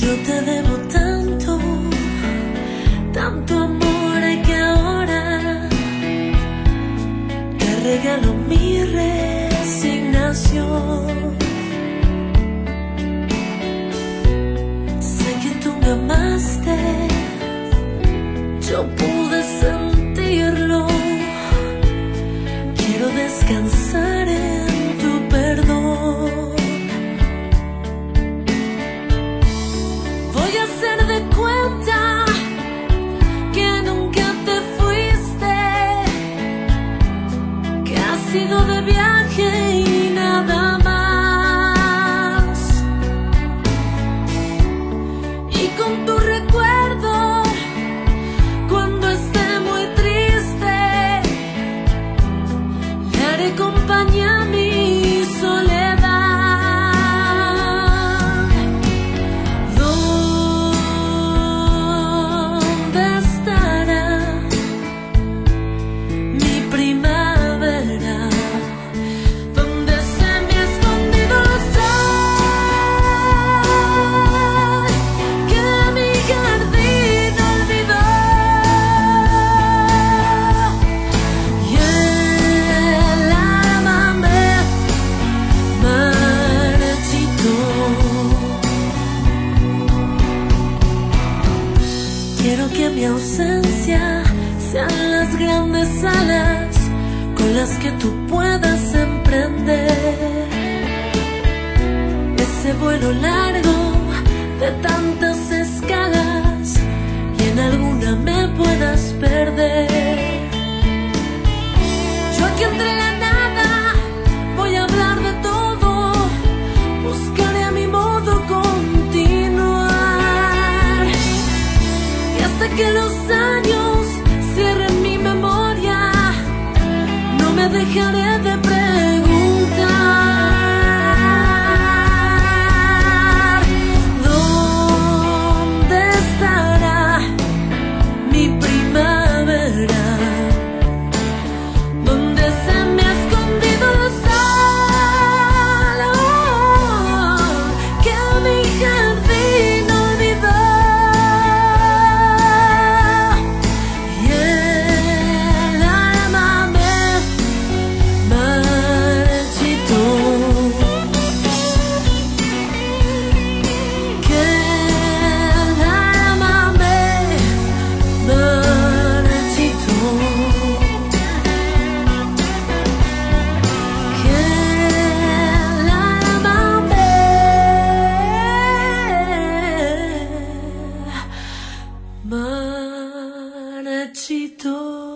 Yo te debo tanto, tanto amor que ahora te regalo mi resignación. Sé que tú me amaste, yo pude sentirlo. Quiero descansar en tu perdón. Voy a hacer de cuenta que nunca te fuiste, que has ido de viaje y nada más. Y con tu recuerdo, cuando esté muy triste, le haré compañía a mi soledad. ¿Dónde estará mi primavera? ¿Dónde se me ha escondido el sol que mi jardín olvidó? Y el alma me marchitó. Quiero que mi ausencia sean las grandes alas con las que tú puedas emprender ese vuelo largo de tantas escalas y en alguna me puedas perder. Yo aquí entre la nada voy a hablar de todo, buscaré a mi modo continuar. Y hasta que los años cierren mi memoria, no me dejaré de preguntar. ¿Dónde estará mi primavera? ¿Dónde se me ha escondido el sol que mi jardín olvidó? Y el alma me marchitó. Que el alma me marchitó. Que el alma me marchitó.